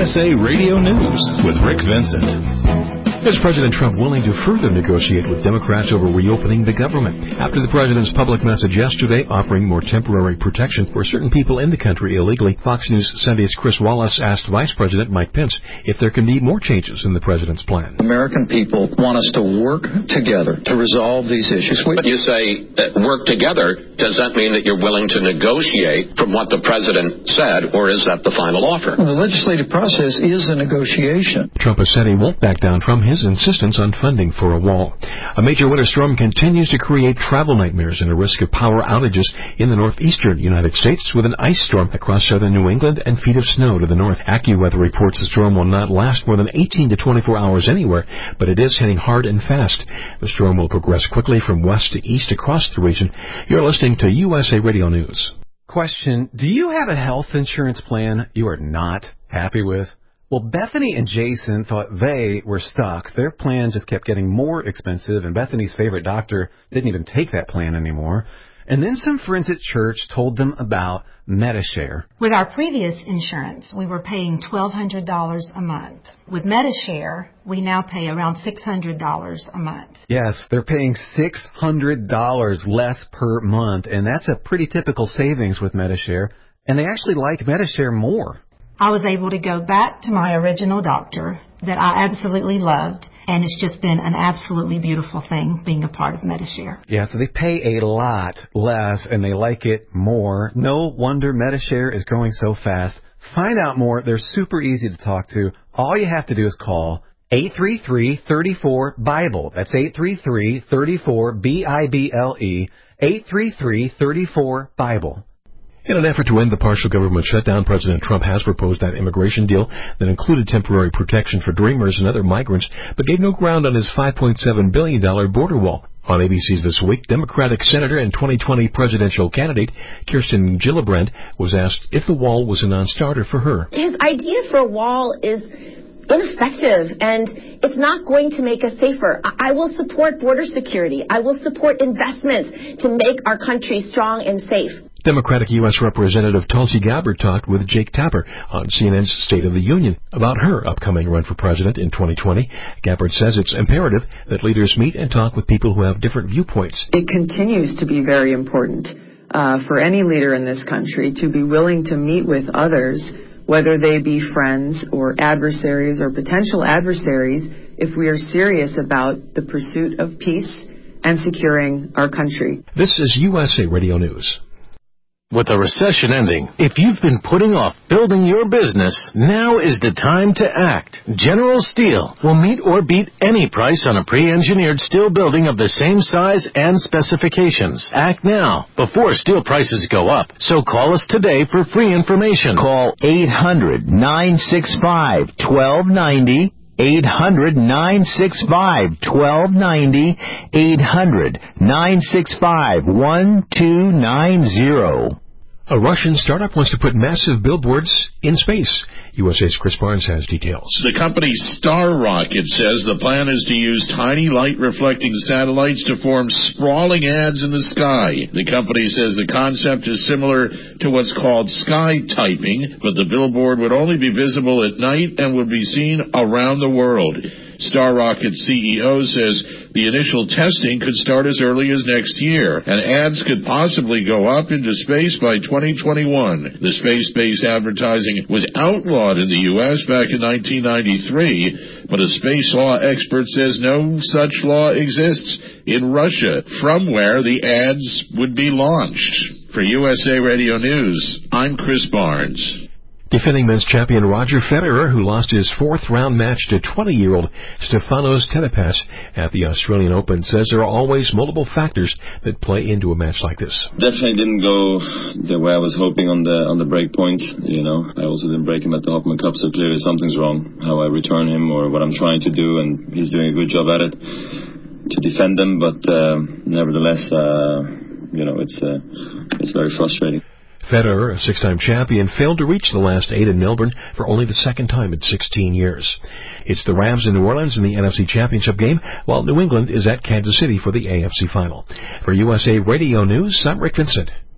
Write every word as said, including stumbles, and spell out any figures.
S A Radio News with Rick Vincent. Is President Trump willing to further negotiate with Democrats over reopening the government? After the president's public message yesterday offering more temporary protection for certain people in the country illegally, Fox News Sunday's Chris Wallace asked Vice President Mike Pence if there can be more changes in the president's plan. American people want us to work together to resolve these issues. But you say uh, work together. Does that mean that you're willing to negotiate from what the president said, or is that the final offer? Well, the legislative process is a negotiation. Trump has said he won't back down from his insistence on funding for a wall. A major winter storm continues to create travel nightmares and a risk of power outages in the northeastern United States, with an ice storm across southern New England and feet of snow to the north. AccuWeather reports the storm will not last more than eighteen to twenty-four hours anywhere, but it is hitting hard and fast. The storm will progress quickly from west to east across the region. You're listening to U S A Radio News. Question: do you have a health insurance plan you are not happy with? Well, Bethany and Jason thought they were stuck. Their plan just kept getting more expensive, and Bethany's favorite doctor didn't even take that plan anymore. And then some friends at church told them about Medi-Share. With our previous insurance, we were paying twelve hundred dollars a month. With Medi-Share, we now pay around six hundred dollars a month. Yes, they're paying six hundred dollars less per month, and that's a pretty typical savings with Medi-Share. And they actually like Medi-Share more. I was able to go back to my original doctor that I absolutely loved, and it's just been an absolutely beautiful thing being a part of Medi-Share. Yeah, so they pay a lot less, and they like it more. No wonder Medi-Share is growing so fast. Find out more. They're super easy to talk to. All you have to do is call eight three three, three four, BIBLE. That's eight three three, three four, B I B L E, eight three three, three four, BIBLE. In an effort to end the partial government shutdown, President Trump has proposed that immigration deal that included temporary protection for Dreamers and other migrants, but gave no ground on his five point seven billion dollars border wall. On A B C's This Week, Democratic Senator and twenty twenty presidential candidate Kirsten Gillibrand was asked if the wall was a non-starter for her. His idea for a wall is ineffective, and it's not going to make us safer. I will support border security. I will support investments to make our country strong and safe. Democratic U S Representative Tulsi Gabbard talked with Jake Tapper on C N N's State of the Union about her upcoming run for president in twenty twenty. Gabbard says it's imperative that leaders meet and talk with people who have different viewpoints. It continues to be very important uh, for any leader in this country to be willing to meet with others, whether they be friends or adversaries or potential adversaries, if we are serious about the pursuit of peace and securing our country. This is U S A Radio News. With a recession ending, if you've been putting off building your business, now is the time to act. General Steel will meet or beat any price on a pre-engineered steel building of the same size and specifications. Act now, before steel prices go up. So call us today for free information. Call eight hundred, nine six five, one two nine zero. eight hundred, nine six five, one two nine zero. eight hundred, nine six five, one two nine zero. A Russian startup wants to put massive billboards in space. U S A's Chris Barnes has details. The company Star Rocket says the plan is to use tiny light-reflecting satellites to form sprawling ads in the sky. The company says the concept is similar to what's called sky typing, but the billboard would only be visible at night and would be seen around the world. Star Rocket's C E O says the initial testing could start as early as next year, and ads could possibly go up into space by twenty twenty-one. The space-based advertising was outlawed in the U S back in nineteen ninety-three, but a space law expert says no such law exists in Russia, from where the ads would be launched. For U S A Radio News, I'm Chris Barnes. Defending men's champion Roger Federer, who lost his fourth-round match to twenty-year-old Stefanos Tsitsipas at the Australian Open, says there are always multiple factors that play into a match like this. Definitely didn't go the way I was hoping on the on the break points. You know, I also didn't break him at the Hopman Cup, so clearly something's wrong. How I return him or what I'm trying to do, and he's doing a good job at it to defend him. But uh, nevertheless, uh, you know, it's uh, it's very frustrating. Federer, a six-time champion, failed to reach the last eight in Melbourne for only the second time in sixteen years. It's the Rams in New Orleans in the N F C Championship game, while New England is at Kansas City for the A F C Final. For U S A Radio News, I'm Rick Vincent.